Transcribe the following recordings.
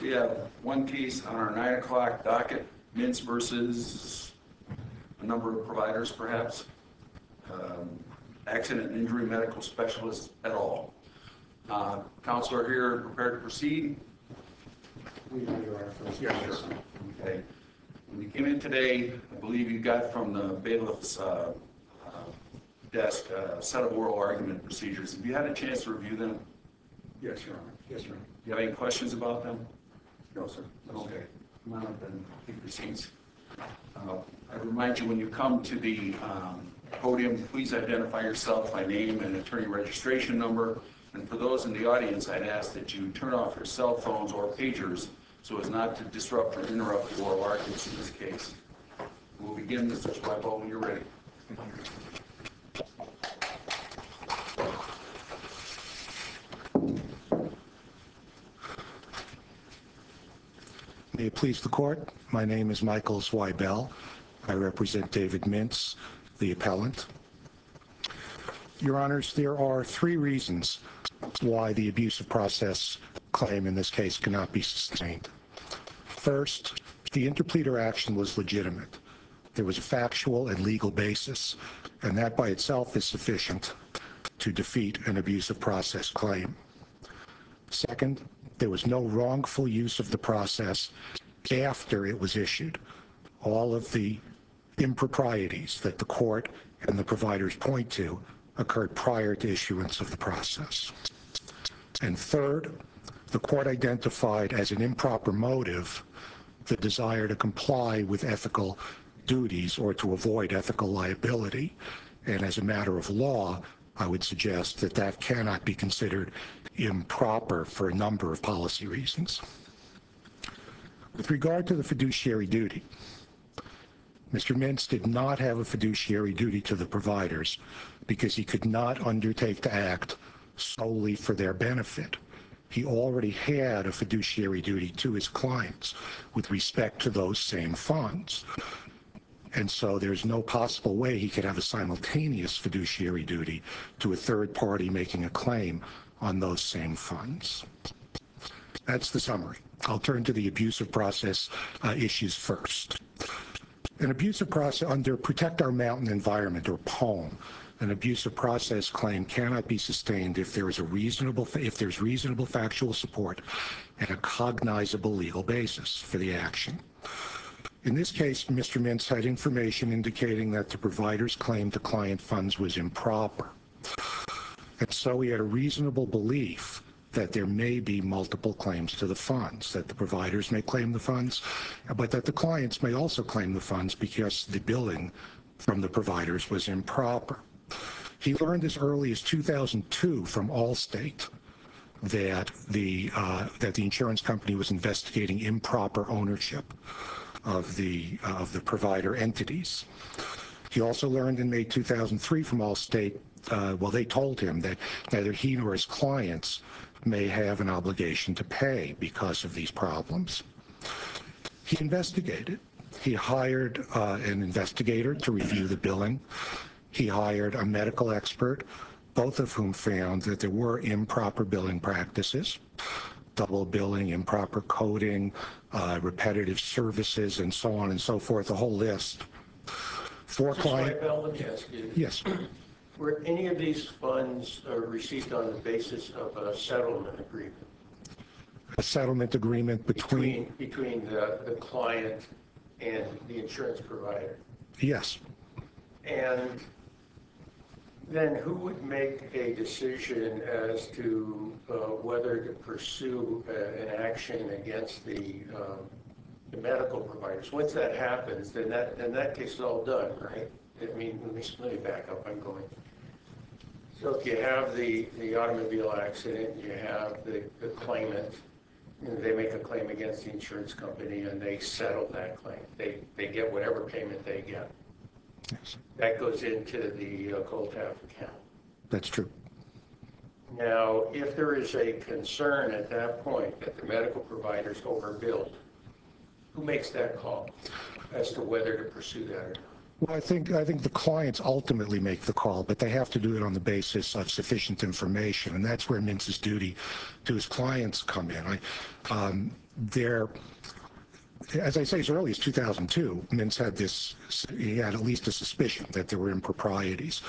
We have one case on our 9 o'clock docket, Mintz versus a number of providers, perhaps. Accident and injury medical specialists et al. Counselor here, prepared to proceed? We know you are first. Yes, sir. Okay. When you came in today, I believe you got from the bailiff's desk a set of oral argument procedures. Have you had a chance to review them? Yes, Your Honor. Yes, Your Honor. Do you have any questions about them? No, sir. Okay. Come on up and take your seats. I remind you, when you come to the podium, please identify yourself by name and attorney registration number. And for those in the audience, I'd ask that you turn off your cell phones or pagers so as not to disrupt or interrupt the oral arguments in this case. We'll begin, Mr. Schweibel, when you're ready. May it please the court, my name is Michael Zweibel. I represent David Mintz, the appellant. Your Honors, there are three reasons why the abuse of process claim in this case cannot be sustained. First, the interpleader action was legitimate. There was a factual and legal basis, and that by itself is sufficient to defeat an abuse of process claim. Second, there was no wrongful use of the process after it was issued. All of the improprieties that the court and the providers point to occurred prior to issuance of the process. And third, the court identified as an improper motive the desire to comply with ethical duties or to avoid ethical liability. And as a matter of law, I would suggest that that cannot be considered improper for a number of policy reasons. With regard to the fiduciary duty, Mr. Mintz did not have a fiduciary duty to the providers because he could not undertake to act solely for their benefit. He already had a fiduciary duty to his clients with respect to those same funds. And so there's no possible way he could have a simultaneous fiduciary duty to a third party making a claim on those same funds. That's the summary. I'll turn to the abusive process issues first. An abusive process under Protect Our Mountain Environment, or POEM, an abusive process claim cannot be sustained if there's reasonable factual support and a cognizable legal basis for the action. In this case, Mr. Mintz had information indicating that the provider's claim to client funds was improper. And so he had a reasonable belief that there may be multiple claims to the funds, that the providers may claim the funds, but that the clients may also claim the funds because the billing from the providers was improper. He learned as early as 2002 from Allstate that the insurance company was investigating improper ownership of the provider entities. He also learned in May 2003 from Allstate, they told him that neither he nor his clients may have an obligation to pay because of these problems. He investigated. He hired an investigator to review the billing. He hired a medical expert, both of whom found that there were improper billing practices, double billing, improper coding, repetitive services, and so on and so forth, a whole list. Let me ask you. Yes. Were any of these funds received on the basis of a settlement agreement? A settlement agreement between the client and the insurance provider? Yes. And then who would make a decision as to whether to pursue an action against the medical providers? Once that happens, then that case is all done, right? I mean, let me back up. I'm going. So if you have the automobile accident, you have the claimant, and they make a claim against the insurance company, and they settle that claim. They get whatever payment they get. Yes. That goes into the COLTAF account. That's true. Now, if there is a concern at that point that the medical provider's overbilled, who makes that call as to whether to pursue that or not? Well, I think the clients ultimately make the call, but they have to do it on the basis of sufficient information, and that's where Mintz's duty to his clients come in. there, as I say, as early as 2002, Mintz had he had at least a suspicion that there were improprieties.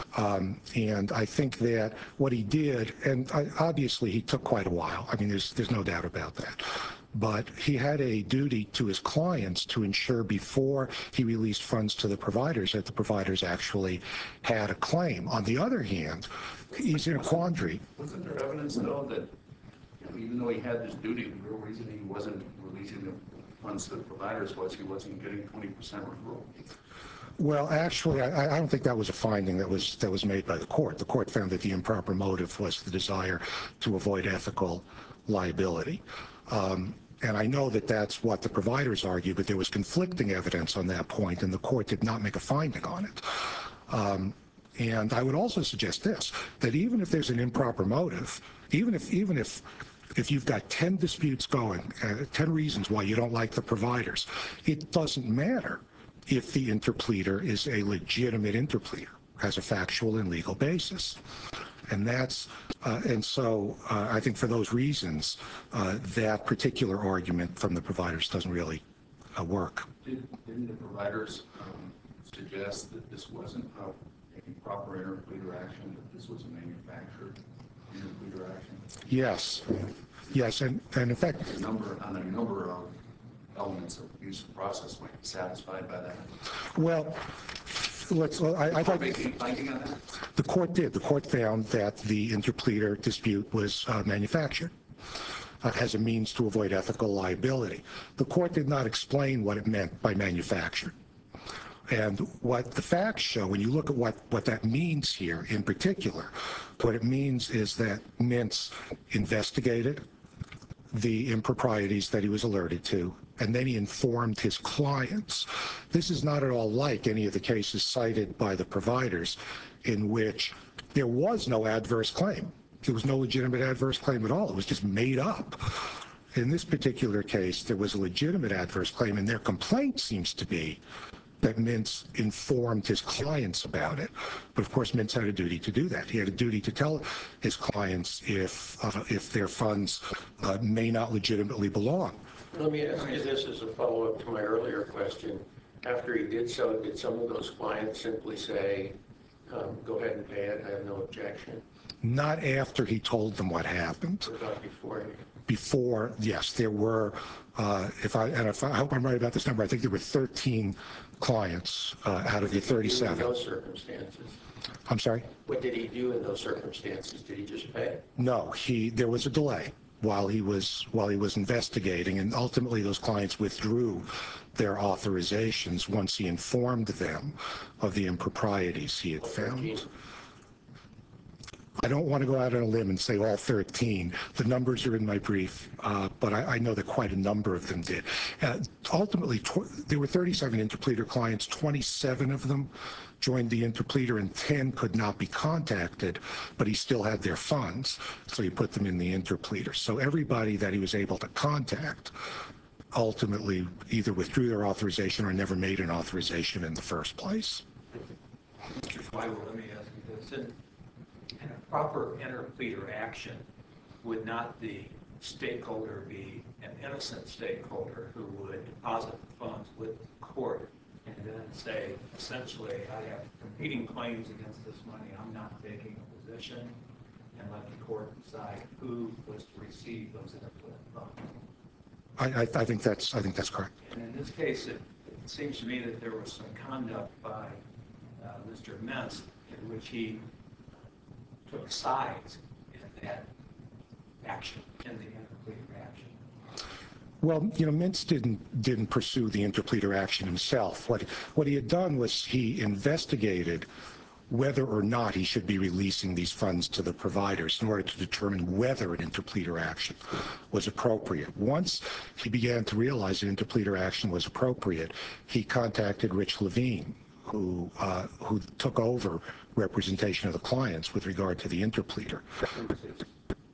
And I think that what he did, and obviously he took quite a while, I mean, there's no doubt about that, but he had a duty to his clients to ensure before he released funds to the providers that the providers actually had a claim. On the other hand, he's in a quandary. Wasn't there evidence, though, that even though he had this duty, the real reason he wasn't releasing the funds to the providers was he wasn't getting 20% referral? Well, actually, I don't think that was a finding that was made by the court. The court found that the improper motive was the desire to avoid ethical liability. And I know that that's what the providers argue, but there was conflicting evidence on that point, and the court did not make a finding on it. And I would also suggest this, that even if there's an improper motive, even if you've got 10 disputes going, 10 reasons why you don't like the providers, it doesn't matter if the interpleader is a legitimate interpleader, has a factual and legal basis. And that's, and so I think for those reasons, that particular argument from the providers doesn't really work. Didn't the providers suggest that this wasn't a proper interpleader action, that this was a manufactured interpleader action? Yes. Yes, and in fact... A number of elements of abuse of process might be satisfied by that. Well, I thought finding on that? The court did. The court found that the interpleader dispute was manufactured as a means to avoid ethical liability. The court did not explain what it meant by manufactured. And what the facts show, when you look at what that means here in particular, what it means is that Mintz investigated the improprieties that he was alerted to, and then he informed his clients. This is not at all like any of the cases cited by the providers in which there was no adverse claim. There was no legitimate adverse claim at all. It was just made up. In this particular case, there was a legitimate adverse claim, and their complaint seems to be that Mintz informed his clients about it. But of course, Mintz had a duty to do that. He had a duty to tell his clients if their funds may not legitimately belong. Let me ask you this as a follow-up to my earlier question. After he did so, did some of those clients simply say, go ahead and pay it, I have no objection? Not after he told them what happened. What about before? Before, yes, there were, I hope I'm right about this number, I think there were 13 clients out of the 37. In those circumstances? I'm sorry? What did he do in those circumstances? Did he just pay? No, there was a delay while he was investigating, and ultimately those clients withdrew their authorizations once he informed them of the improprieties he had found. I don't want to go out on a limb and say all 13. The numbers are in my brief, but I know that quite a number of them did. Ultimately, there were 37 interpleader clients. 27 of them joined the interpleader, and 10 could not be contacted, but he still had their funds, so he put them in the interpleader. So everybody that he was able to contact ultimately either withdrew their authorization or never made an authorization in the first place. Mr. Schweigel, let me ask you this. In a proper interpleader action, would not the stakeholder be an innocent stakeholder who would deposit the funds with the court and then say, essentially, I have competing claims against this money, I'm not taking a position, and let the court decide who was to receive those interpleader funds? I think that's correct. And in this case, it seems to me that there was some conduct by Mr. Mintz in which he took sides in that action, in the interpleader action. Well, Mintz didn't pursue the interpleader action himself. What he had done was he investigated whether or not he should be releasing these funds to the providers in order to determine whether an interpleader action was appropriate. Once he began to realize that interpleader action was appropriate, he contacted Rich Levine, who took over representation of the clients with regard to the interpleader.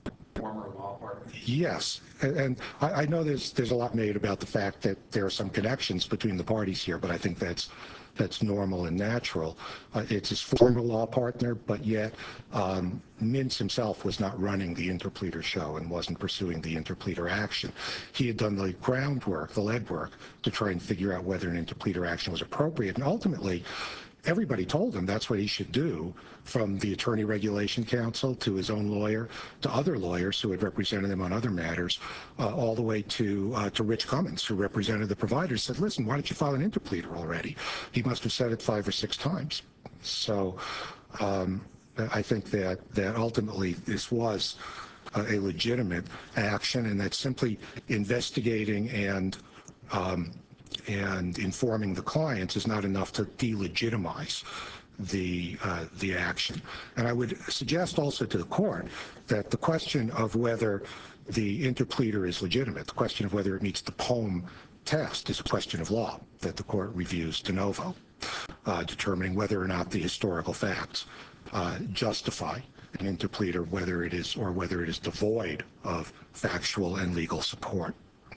former law partner? Yes, and I know there's a lot made about the fact that there are some connections between the parties here, but I think that's normal and natural. It's his former law partner, but yet Mintz himself was not running the interpleader show and wasn't pursuing the interpleader action. He had done the groundwork, the legwork, to try and figure out whether an interpleader action was appropriate, and ultimately, everybody told him that's what he should do, from the Attorney Regulation Council to his own lawyer to other lawyers who had represented him on other matters, all the way to Rich Cummins, who represented the providers, said, listen, why don't you file an interpleader already? He must have said it 5 or 6 times. So I think that ultimately this was a legitimate action, and that simply investigating and informing the clients is not enough to delegitimize the action. And I would suggest also to the court that the question of whether the interpleader is legitimate, the question of whether it meets the POEM test, is a question of law that the court reviews de novo, determining whether or not the historical facts justify an interpleader, whether it is devoid of factual and legal support.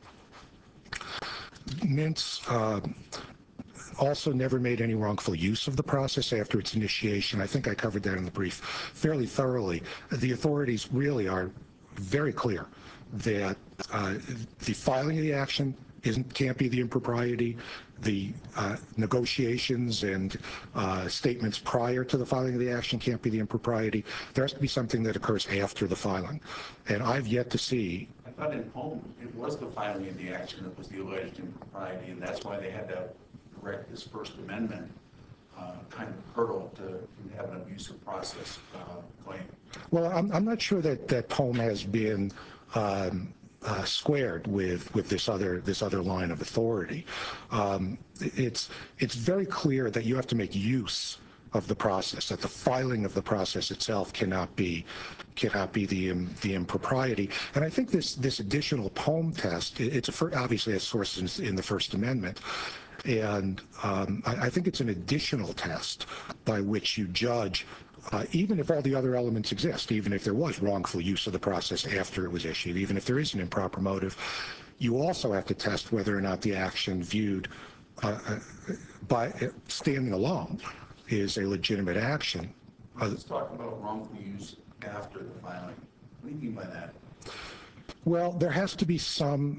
Mintz also never made any wrongful use of the process after its initiation. I think I covered that in the brief fairly thoroughly. The authorities really are very clear that the filing of the action can't be the impropriety. The negotiations and statements prior to the filing of the action can't be the impropriety. There has to be something that occurs after the filing. And I've yet to see. I thought in POEM it was the filing of the action that was the alleged impropriety, and that's why they had to correct this First Amendment kind of hurdle to have an abusive process claim. Well, I'm not sure that POEM has been squared with this other line of authority. It's very clear that you have to make use of the process, that the filing of the process itself cannot be the impropriety. And I think this additional POEM test, obviously has sources in the First Amendment, and I think it's an additional test by which you judge, even if all the other elements exist, even if there was wrongful use of the process after it was issued, even if there is an improper motive, you also have to test whether or not the action viewed by standing alone is a legitimate action. Let's talk about wrongful use after the filing. What do you mean by that? Well, there has to be some.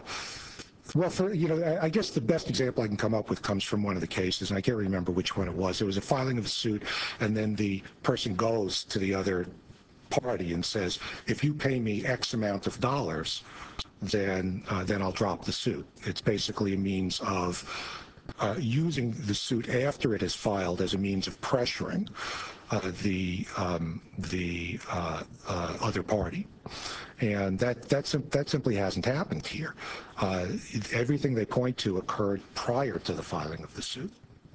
I guess the best example I can come up with comes from one of the cases, and I can't remember which one it was. It was a filing of a suit, and then the person goes to the other party and says, if you pay me X amount of dollars, then I'll drop the suit. It's basically a means of using the suit after it is filed as a means of pressuring the other party. And that simply hasn't happened here. Everything they point to occurred prior to the filing of the suit.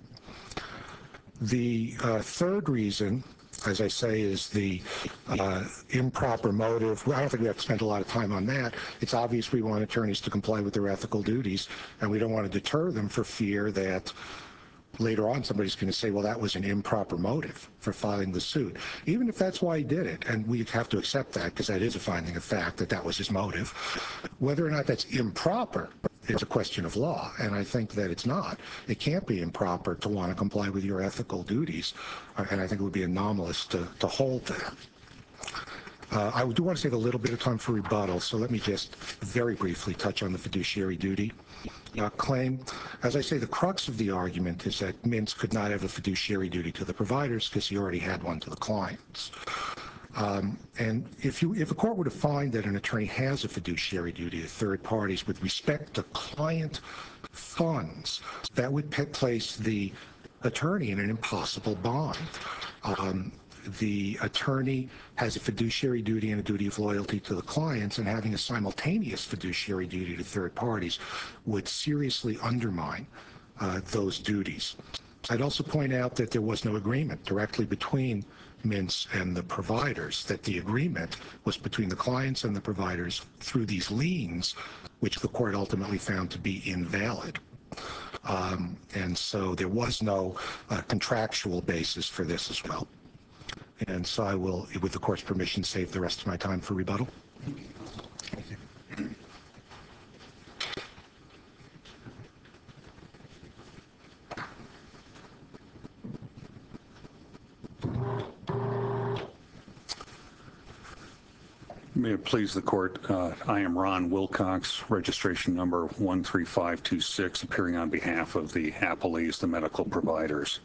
The third reason, as I say, is the improper motive. Well, I don't think we have to spend a lot of time on that. It's obvious we want attorneys to comply with their ethical duties, and we don't want to deter them for fear that later on somebody's going to say, well, that was an improper motive for filing the suit. Even if that's why he did it, and we have to accept that because that is a finding of fact that that was his motive, whether or not that's improper is a question of law, and I think that it's not. It can't be improper to want to comply with your ethical duties, and I think it would be anomalous to hold that. I do want to save a little bit of time for rebuttal, so let me just very briefly touch on the fiduciary duty claim. As I say, the crux of the argument is that Mintz could not have a fiduciary duty to the providers because he already had one to the clients. And if a court were to find that an attorney has a fiduciary duty to third parties with respect to client funds, that would place the attorney in an impossible bind. The attorney has a fiduciary duty and a duty of loyalty to the clients, and having a simultaneous fiduciary duty to third parties would seriously undermine those duties. I'd also point out that there was no agreement directly between Mintz and the providers, that the agreement was between the clients and the providers through these liens, which the court ultimately found to be invalid. And so there was no contractual basis for this as well. And so I will, with the court's permission, save the rest of my time for rebuttal. May it please the court, I am Ron Wilcox, registration number 13526, appearing on behalf of the Appleys, the medical providers.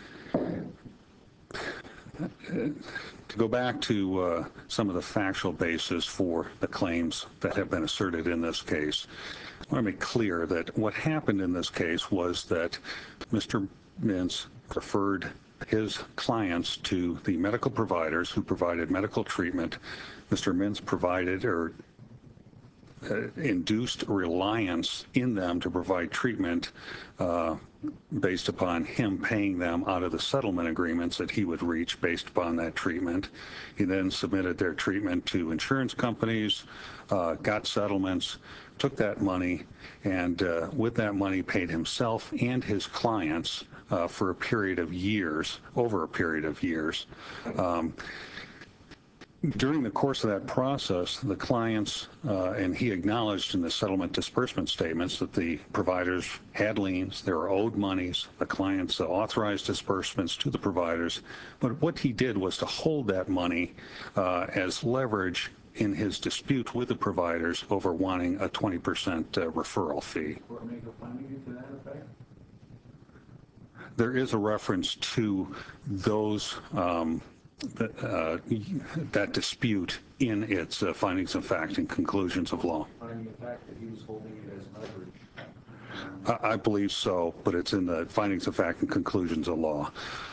To go back to some of the factual basis for the claims that have been asserted in this case, I want to make clear that what happened in this case was that Mr. Mintz referred his clients to the medical providers who provided medical treatment. Mr. Mintz provided or induced reliance in them to provide treatment based upon him paying them out of the settlement agreements that he would reach based upon that treatment. He then submitted their treatment to insurance companies, got settlements, took that money, and with that money paid himself and his clients for a period of years, over a period of years. During the course of that process, the clients, and he acknowledged in the settlement disbursement statements that the providers had liens, there were owed monies, the clients authorized disbursements to the providers, but what he did was to hold that money as leverage in his dispute with the providers over wanting a 20% referral fee. There is a reference to those that dispute in its findings of fact and conclusions of law. Finding the fact that he was holding it as leverage. I believe so, but it's in the findings of fact and conclusions of law.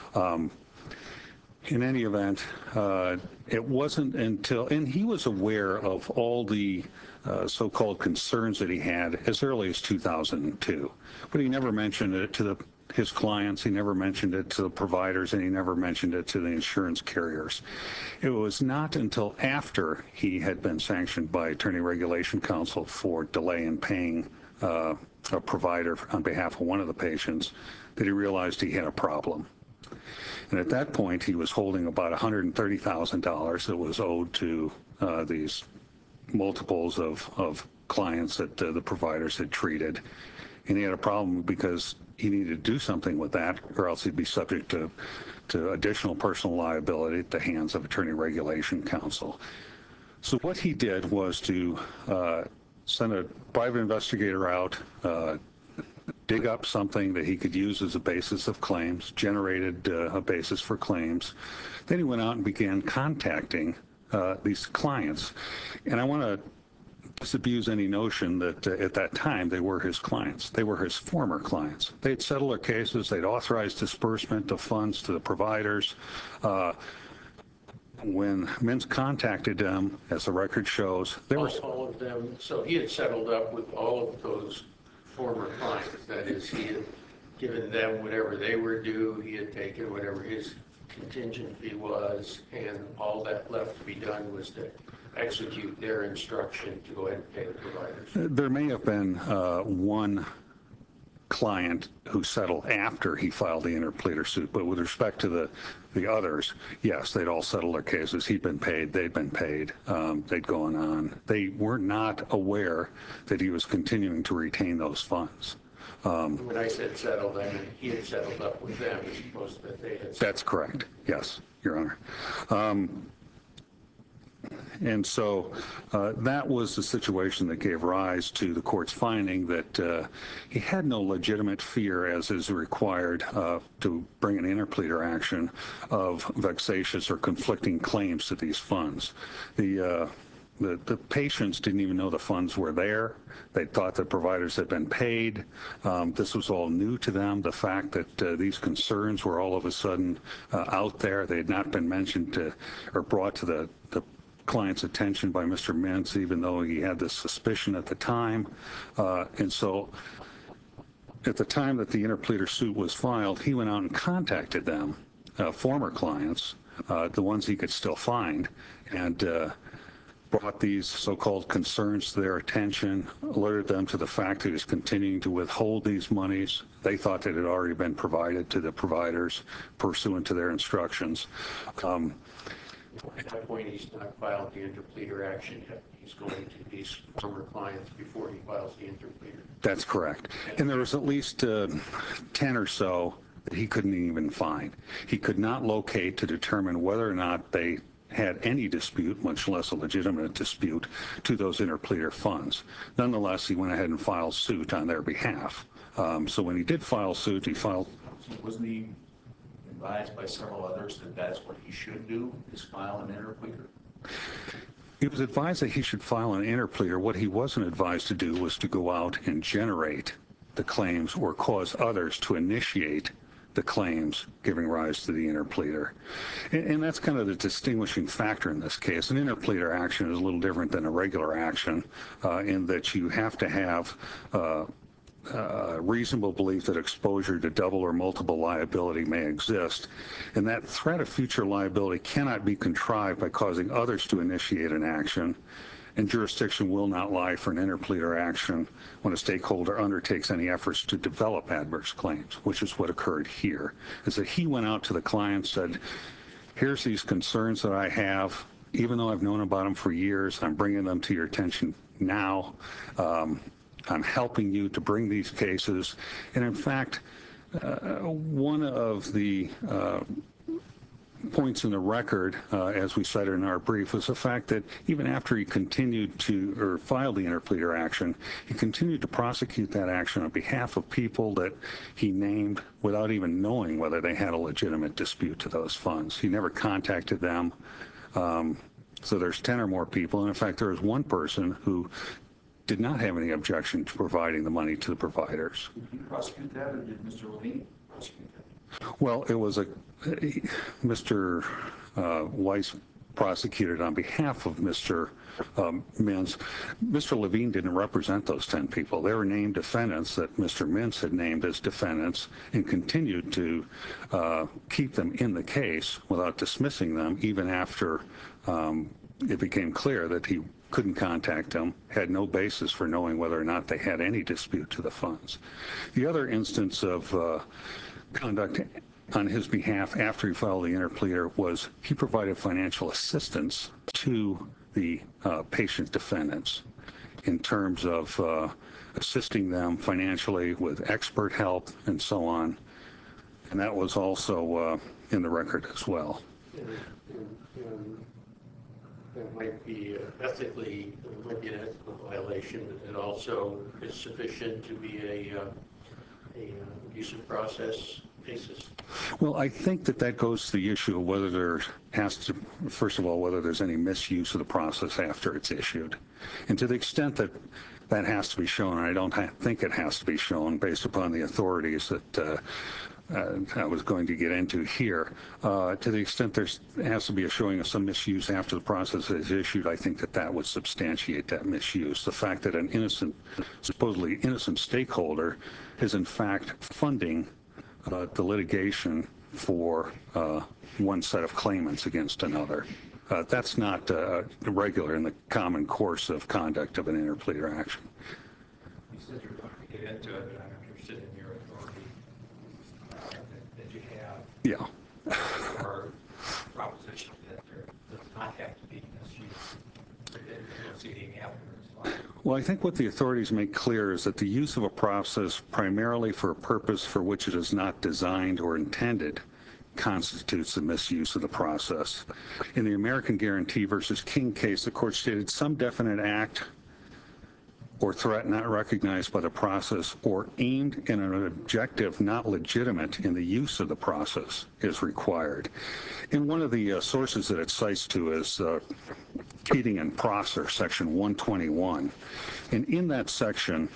In any event, it wasn't until, and he was aware of all the so-called concerns that he had as early as 2002, but he never mentioned it to his clients, he never mentioned it to the providers, and he never mentioned it to the insurance carriers. It was not until after he had been sanctioned by Attorney Regulation Council for delay in paying a provider on behalf of one of the patients that he realized he had a problem. And at that point, he was holding about $130,000 that was owed to these multiples of clients that the providers had treated. And he had a problem because he needed to do something with that, or else he'd be subject to additional personal liability at the hands of Attorney Regulation Council. So what he did was to send a private investigator out, dig up something that he could use as a basis of claims, generated a basis for claims. Then he went out and began contacting these clients. And I want to disabuse any notion that at that time they were his clients. They were his former clients. They'd settled their cases. They'd authorized disbursement of funds to the providers. When Mintz contacted them, as the record shows, there were all of them. So he had settled up with all of those former clients. That is, he had given them whatever they were due. He had taken whatever his contingent fee was, and all that left to be done was to execute their instruction to go ahead and pay the providers. There may have been one client who settled after he filed the interpleader suit, but with respect to the others, yes, they'd all settled their cases. He'd been paid, they'd been paid, they'd gone on. They were not aware that he was continuing to retain those funds. When I said settled, I mean he had settled up with them as opposed to that they had settled. That's correct, yes, Your Honor. And so that was the situation that gave rise to the court's finding that he had no legitimate fear, as is required to bring an interpleader action, of vexatious or conflicting claims to these funds. The patients didn't even know the funds were there. They thought the providers had been paid. This was all new to them. The fact that these concerns were all of a sudden out there, they had not been mentioned or brought to the client's attention by Mr. Mintz, even though he had this suspicion at the time. And so at the time that the interpleader suit was filed, he went out and contacted them, former clients, the ones he could still find, and brought these so-called concerns to their attention, alerted them to the fact that he was continuing to withhold these monies. They thought that it had already been provided to the providers pursuant to their instructions. At that point, he's not filed the interpleader action yet. He's going to these former clients before he files the interpleader. That's correct. And there was at least 10 or so that he couldn't even find. He could not locate to determine whether or not they had any dispute, much less a legitimate dispute, to those interpleader funds. Nonetheless, he went ahead and filed suit on their behalf. So when he did file suit, he filed... Wasn't he advised by several others that that's what he should do, is file an interpleader? He was advised that he should file an interpleader. What he wasn't advised to do was to go out and generate the claims or cause others to initiate the claims giving rise to the interpleader. And that's kind of the distinguishing factor in this case. An interpleader action is a little different than a regular action in that you have to have reasonable belief that exposure to double or multiple liability may exist. And that threat of future liability cannot be contrived by causing others to initiate an action. And jurisdiction will not lie for an interpleader action when a stakeholder undertakes any efforts to develop adverse claims, which is what occurred here. Is that he went out to the client, said, here's these concerns that I have. Even though I've known about them for years, I'm bringing them to your attention now. I'm helping you to bring these cases. And in fact, one of the points in the record, as we cited in our brief, was the fact that even after he continued to, or filed the interpleader action, he continued to prosecute that action on behalf of people that he named without even knowing whether they had a legitimate dispute to those funds. He never contacted them. So there's 10 or more people. And in fact, there was one person who did not have any objection to providing the money to the providers. Did he prosecute that, or did Mr. Levine prosecute that? Well, it was Mr. Weiss prosecuted on behalf of Mr. Mintz. Mr. Levine didn't represent those 10 people. They were named defendants that Mr. Mintz had named as defendants and continued to keep them in the case without dismissing them, even after it became clear that he couldn't contact them, had no basis for knowing whether or not they had any dispute to the funds. The other instance of conduct on his behalf after he filed the interpleader was he provided financial assistance to the patient defendants in terms of assisting them financially with expert help and so on. And that was also in the record as well. That might be ethically, it might be an ethical violation, but it also is sufficient to be a abusive process basis. Well, I think that goes to the issue of whether there has to, first of all, whether there's any misuse of the process after it's issued. And to the extent that that has to be shown, and I don't think it has to be shown based upon the authorities that I was going to get into here, to the extent there has to be a showing of some misuse after the process is issued, I think that would substantiate that misuse. The fact that an innocent, supposedly innocent stakeholder is in fact funding the litigation for one set of claimants against another. That's not regular in the common course of conduct of an interpleader action. You said you were going to get into it, but I'm interested in your authority that you have. Yeah. Or proposition that there does not have to be misuse in proceeding afterwards. Well, I think what the authorities make clear is that the use of a process primarily for a purpose for which it is not designed or intended constitutes the misuse of the process. In the American Guarantee versus King case, the court stated some definite act or threat not recognized by the process or aimed in an objective not legitimate in the use of the process is required. In one of the sources that it cites to is Keating and Prosser, section 121. And in that section,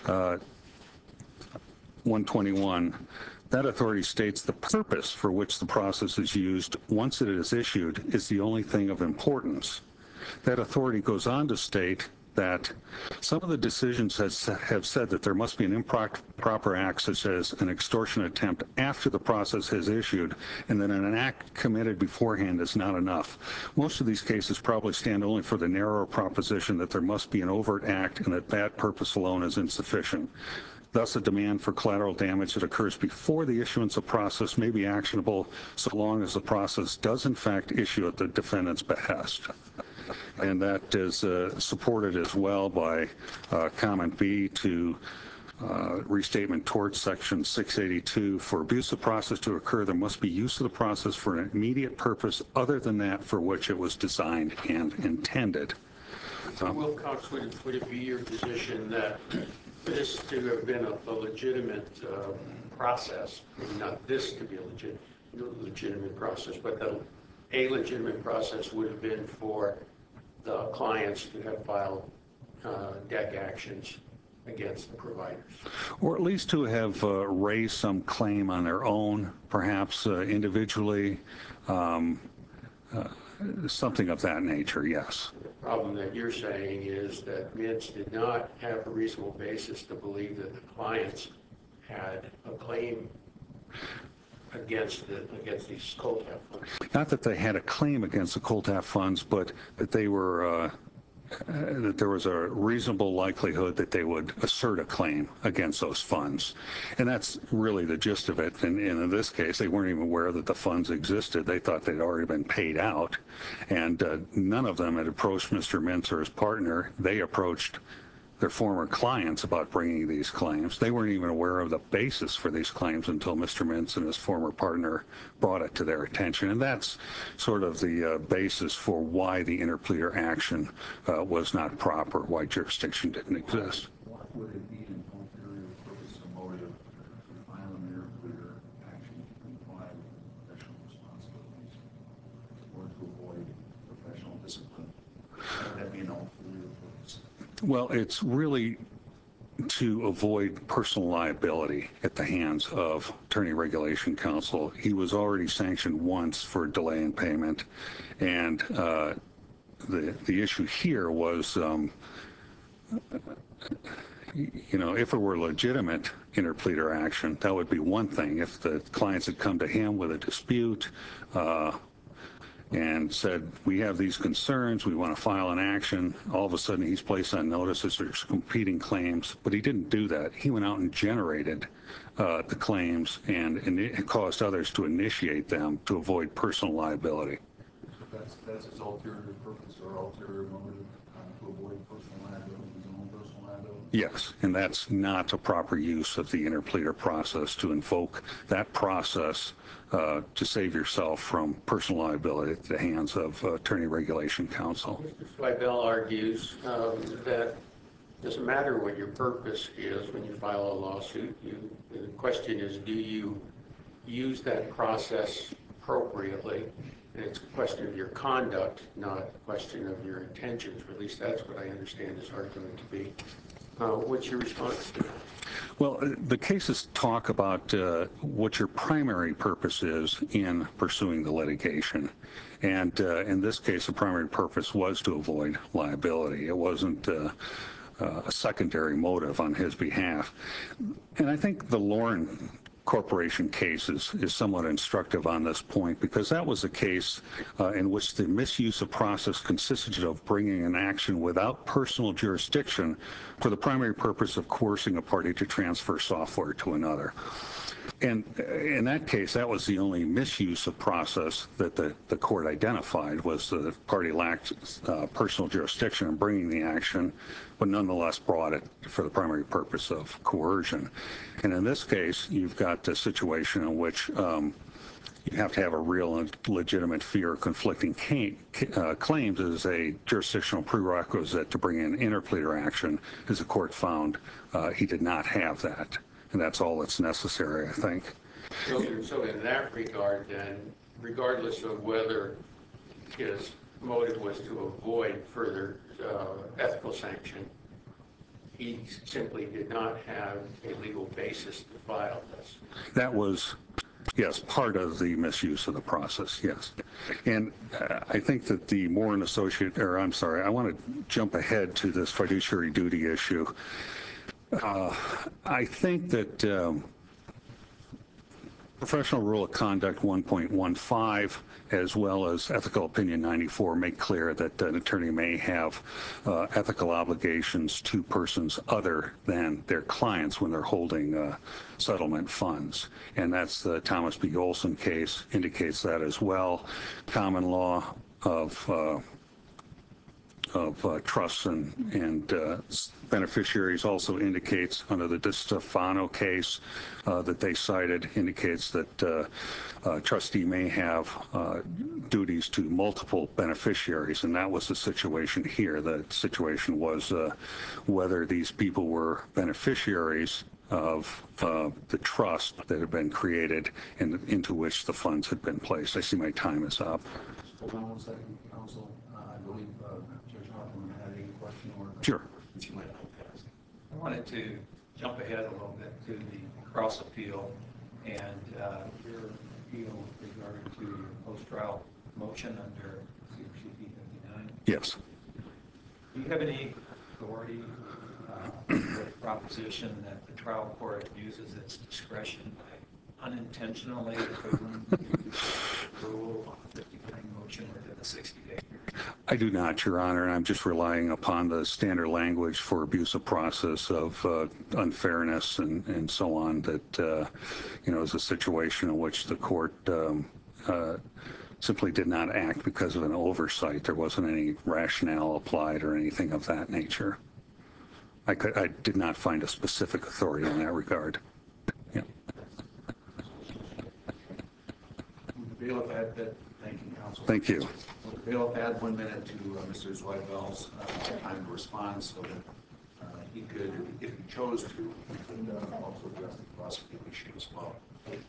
121, that authority states the purpose for which the process is used once it is issued is the only thing of importance. That authority goes on to state that some of the decisions have said that there must be an improper act, such as an extortion attempt after the process has issued, and that an act committed beforehand is not enough. Most of these cases probably stand only for the narrower proposition that there must be an overt act and that that purpose alone is insufficient. Thus, a demand for collateral damage that occurs before the issuance of process may be actionable so long as the process does in fact issue at the defendant's behest. And that is supported as well by comment B to restatement towards section 682. For abuse of process to occur, there must be use of the process for an immediate purpose other than that for which it was designed and intended. Wilcox, would it be your position that for this to have been a legitimate process, maybe not this to be a legitimate process, but that a legitimate process would have been for the clients to have filed DEC actions against the providers? Or at least to have raised some claim on their own, perhaps individually, something of that nature, yes. The problem that you're saying is that Mintz did not have a reasonable basis to believe that the clients had a claim against these COLTAP funds. Not that they had a claim against the COLTAP funds, but that they were that there was a reasonable likelihood that they would assert a claim against those funds. And that's really the gist of it. And in this case, they weren't even aware that the funds existed. They thought they'd already been paid out. And none of them had approached Mr. Mintz or his partner. They approached their former clients about bringing these claims. They weren't even aware of the basis for these claims until Mr. Mintz and his former partner brought it to their attention. And that's sort of the basis for why the interpleader action was not proper, why jurisdiction didn't exist. What would it be in ulterior purpose or motive to file an interpleader action to comply with professional responsibilities or to avoid professional discipline? How would that be an ulterior purpose? Well, it's really to avoid personal liability at the hands of Attorney Regulation Counsel. He was already sanctioned once for delay in payment, and the issue here was, you know, if it were legitimate interpleader action, that would be one thing. If the clients had come to him with a dispute, and said, we have these concerns, we want to file an action. All of a sudden, he's placed on notice that there's competing claims, but he didn't do that. He went out and generated the claims and it caused others to initiate them to avoid personal liability. So that's his ulterior purpose or ulterior motive to avoid personal liability, his own personal liability? Yes, and that's not a proper use of the interpleader process to invoke that process to save yourself from personal liability at the hands of Attorney Regulation Counsel. Mr. Swibel argues that it doesn't matter what your purpose is when you file a lawsuit. The question is, do you use that process appropriately? And it's a question of your conduct, not a question of your intentions, or at least that's what I understand his argument to be. What's your response to that? Well, the cases talk about what your primary purpose is in pursuing the litigation. And in this case, the primary purpose was to avoid liability. It wasn't a secondary motive on his behalf. And I think the Lauren Corporation case is somewhat instructive on this point, because that was a case in which the misuse of process consisted of bringing an action without personal jurisdiction for the primary purpose of coercing a party to transfer software to another. And in that case, that was the only misuse of process that the court identified, was the party lacked personal jurisdiction in bringing the action, but nonetheless brought it for the primary purpose of coercion. And in this case, you've got a situation in which you have to have a real and legitimate fear of conflicting claims as a jurisdictional prerequisite to bring in interpleader action. As the court found, he did not have that. And that's all that's necessary, I think. So in that regard, then, regardless of whether his motive was to avoid further ethical sanction, he simply did not have a legal basis to file this. That was, yes, part of the misuse of the process, yes. And I think that the Moore & Associate, or I'm sorry, I want to jump ahead to this fiduciary duty issue. I think that Professional Rule of Conduct 1.15, as well as Ethical Opinion 94, make clear that an attorney may have ethical obligations to persons other than their clients when they're holding settlement funds. And that's the Thomas B. Olson case indicates that as well. Common law of trusts and beneficiaries also indicates, under the DiStefano case that they cited, indicates that trustee may have duties to multiple beneficiaries, and that was the situation here. The situation was whether these people were beneficiaries of the trust that had been created and into which the funds had been placed. I see my time is up. Hold on one second, counsel. I believe Judge Hoffman had a question or... Sure. I wanted to jump ahead a little bit to the cross appeal and your appeal with regard to your post-trial motion under CCP 59. Yes. Do you have any authority with the proposition that the trial court uses its discretion by unintentionally approving the rule on the 59 motion within the 60-day period? I do not, Your Honor, and I'm just relying upon the standard language for abuse of process of unfairness and so on that, is a situation in which the court simply did not act because of an oversight. There wasn't any rationale applied or anything of that nature. I did not find a specific authority in that regard. Yeah. The bailiff had that. Thank you, counsel. Thank you. The bailiff had 1 minute to Mr. Zweibel's time to respond, so that he could, if he chose to, he could also address the prosecuting issue as well.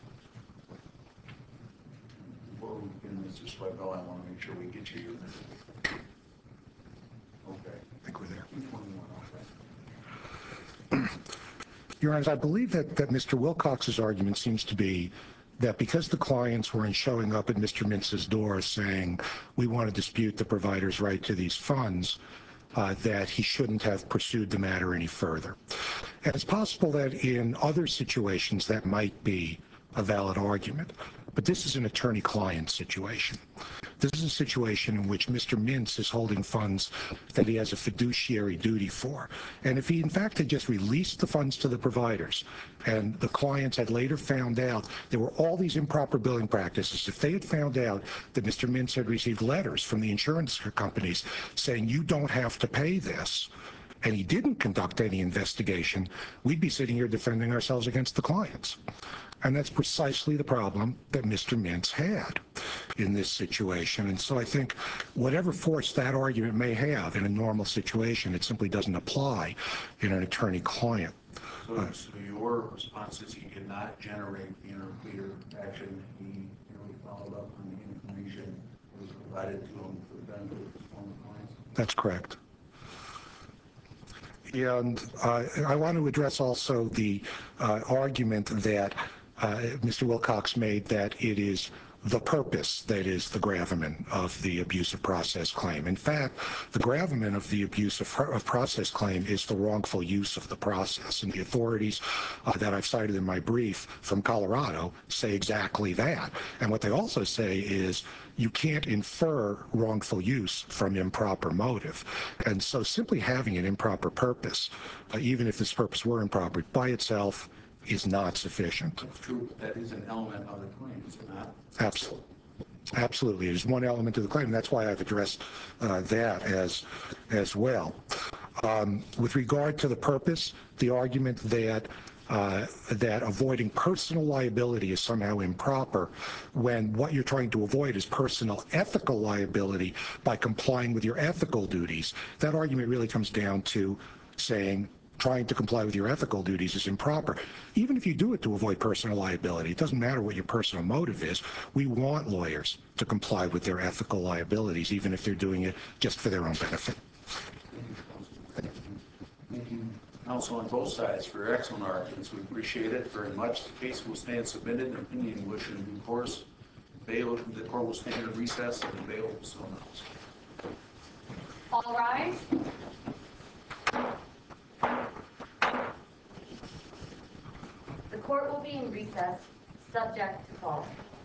Before we begin, Mr. Zweibel, I want to make sure we get you your minute. Okay. I think we're there. 21, okay. Your Honor, I believe that Mr. Wilcox's argument seems to be that because the clients weren't showing up at Mr. Mintz's door saying, we want to dispute the provider's right to these funds, that he shouldn't have pursued the matter any further. And it's possible that in other situations that might be a valid argument, but this is an attorney-client situation. This is a situation in which Mr. Mintz is holding funds that he has a fiduciary duty for. And if he, in fact, had just released the funds to the providers and the clients had later found out there were all these improper billing practices, if they had found out that Mr. Mintz had received letters from the insurance companies saying, you don't have to pay this, and he didn't conduct any investigation, we'd be sitting here defending ourselves against the clients. And that's precisely the problem that Mr. Mintz had in this situation. And so I think whatever force that argument may have in a normal situation, it simply doesn't apply in an attorney-client. So your response is he did not generate the interpleader action. He merely followed up on the information that was provided to him for the benefit of his former clients? That's correct. And I want to address also the argument that Mr. Wilcox made that it is the purpose that is the gravamen of the abuse of process claim. In fact, the gravamen of the abuse of process claim is the wrongful use of the process. And the authorities that I've cited in my brief from Colorado say exactly that. And what they also say is you can't infer wrongful use from improper motive. And so simply having an improper purpose, even if this purpose were improper, by itself is not sufficient. That's true, but that is an element of the claim, is it not? Absolutely. Absolutely. It is one element of the claim, and that's why I've addressed that as well. With regard to the purpose, the argument that avoiding personal liability is somehow improper when what you're trying to avoid is personal ethical liability by complying with your ethical duties, that argument really comes down to saying trying to comply with your ethical duties is improper. Even if you do it to avoid personal liability, it doesn't matter what your personal motive is. We want lawyers to comply with their ethical liabilities, even if they're doing it just for their own benefit. Thank you, counsel, on both sides for your excellent arguments. We appreciate it very much. The case will stand submitted. An opinion will issue in due course. The court will stand in recess, and the bail will so announce. All rise. The court will be in recess. subject to fault.